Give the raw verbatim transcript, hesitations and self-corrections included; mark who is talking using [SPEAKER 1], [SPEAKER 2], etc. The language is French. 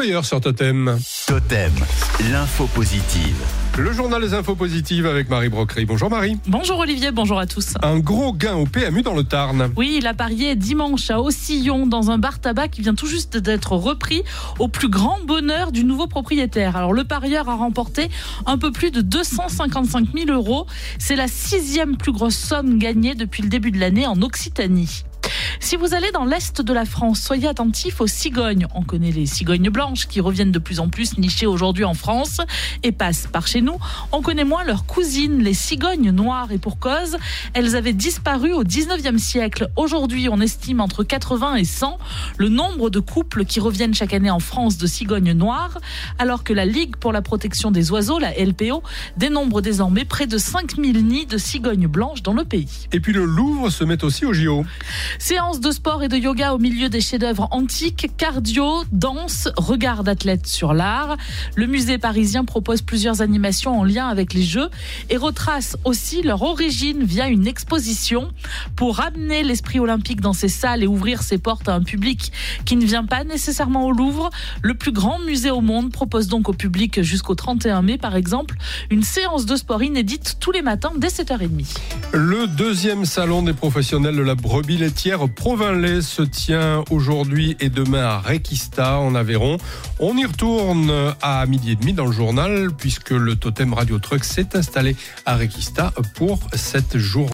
[SPEAKER 1] ailleurs sur Totem.
[SPEAKER 2] Totem, l'info positive.
[SPEAKER 1] Le journal des infos positives avec Marie Brocquerie. Bonjour Marie.
[SPEAKER 3] Bonjour Olivier, bonjour à tous.
[SPEAKER 1] Un gros gain au P M U dans le Tarn.
[SPEAKER 3] Oui, il a parié dimanche à Aussillon dans un bar tabac qui vient tout juste d'être repris au plus grand bonheur du nouveau propriétaire. Alors le parieur a remporté un peu plus de deux cent cinquante-cinq mille euros. C'est la sixième plus grosse somme gagnée depuis le début de l'année en Occitanie. Si vous allez dans l'est de la France, soyez attentifs aux cigognes. On connaît les cigognes blanches qui reviennent de plus en plus nichées aujourd'hui en France et passent par chez nous. On connaît moins leurs cousines, les cigognes noires, et pour cause, elles avaient disparu au dix-neuvième siècle. Aujourd'hui, on estime entre quatre-vingts et cent le nombre de couples qui reviennent chaque année en France de cigognes noires, alors que la Ligue pour la protection des oiseaux, la L P O, dénombre désormais près de cinq mille nids de cigognes blanches dans le pays.
[SPEAKER 1] Et puis le Louvre se met aussi au J O.
[SPEAKER 3] Séance de sport et de yoga au milieu des chefs-d'œuvre antiques, cardio, danse, regard d'athlète sur l'art. Le musée parisien propose plusieurs animations en lien avec les Jeux et retrace aussi leur origine via une exposition pour ramener l'esprit olympique dans ces salles et ouvrir ses portes à un public qui ne vient pas nécessairement au Louvre. Le plus grand musée au monde propose donc au public jusqu'au trente et un mai, par exemple, une séance de sport inédite tous les matins dès sept heures trente.
[SPEAKER 1] Le deuxième salon des professionnels de la brebis laitière Provins-Lait se tient aujourd'hui et demain à Requista en Aveyron. On y retourne à midi et demi dans le journal puisque le Totem Radio Truck s'est installé à Requista pour cette journée.